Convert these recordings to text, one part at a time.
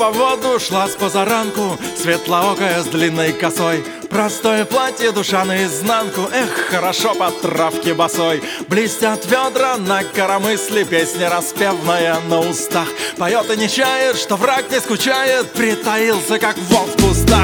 по воду шла с позаранку, светлоокая с длинной косой. Простое платье, душа наизнанку, эх, хорошо по травке босой. Блестят ведра на коромысле, песня распевная на устах. Поет и не чает, что враг не скучает, притаился, как волк в кустах.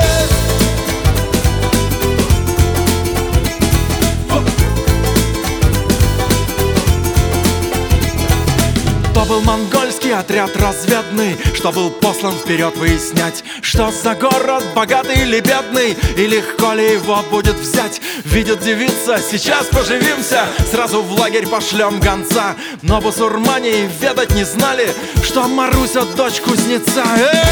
То был монгольский отряд разведный, что был послан вперед выяснять, что за город, богатый или бедный, и легко ли его будет взять. Видит девица, сейчас поживимся, сразу в лагерь пошлем гонца. Но бусурмане и ведать не знали, что Маруся дочь кузнеца.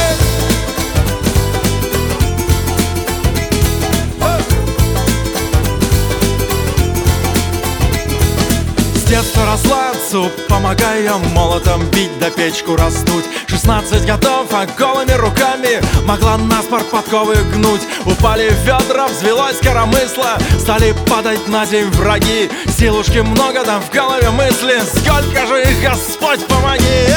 С детства росла отцу, помогая молотом бить да печку раздуть. 16 годов, а голыми руками могла наспор подковы гнуть. Упали ведра, взвелось коромысло, стали падать на земь враги. Силушки много, да в голове мысли, сколько же их, Господь, помоги!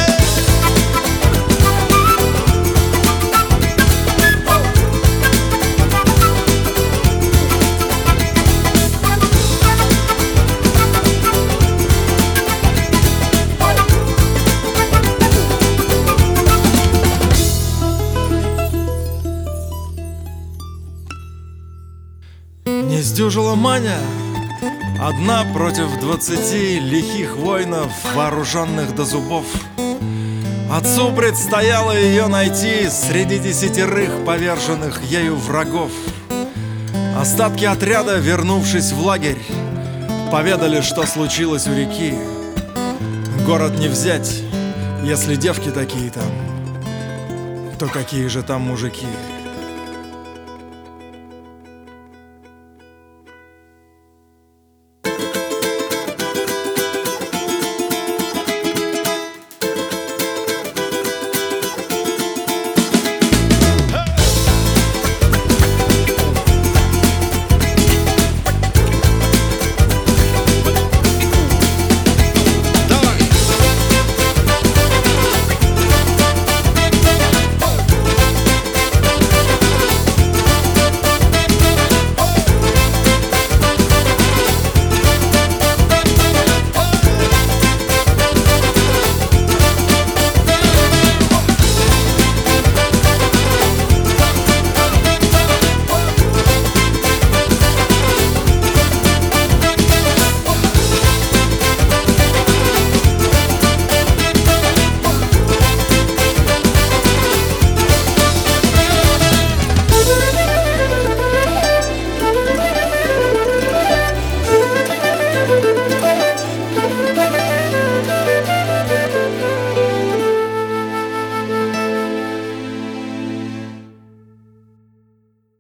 Не сдюжила Маня, одна против 20 лихих воинов, вооруженных до зубов. Отцу предстояло ее найти среди 10 поверженных ею врагов. Остатки отряда, вернувшись в лагерь, поведали, что случилось у реки. Город не взять, если девки такие там, то какие же там мужики?